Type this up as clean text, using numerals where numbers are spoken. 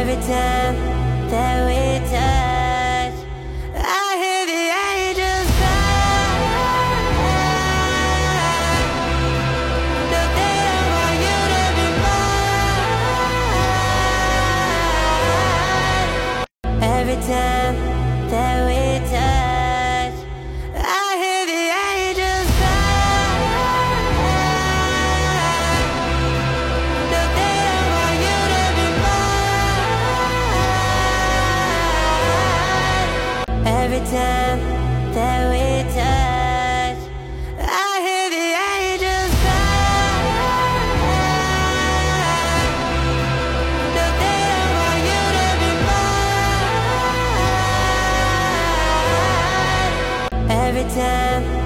Every time that we touch, I hear the angels cry. No, they don't want you to be mine. Every time that we touch, I hear the angels cry. No, they don't want you to be mine. Every time that we touch, I hear the angels cry. No, they don't want you to be mine. Every time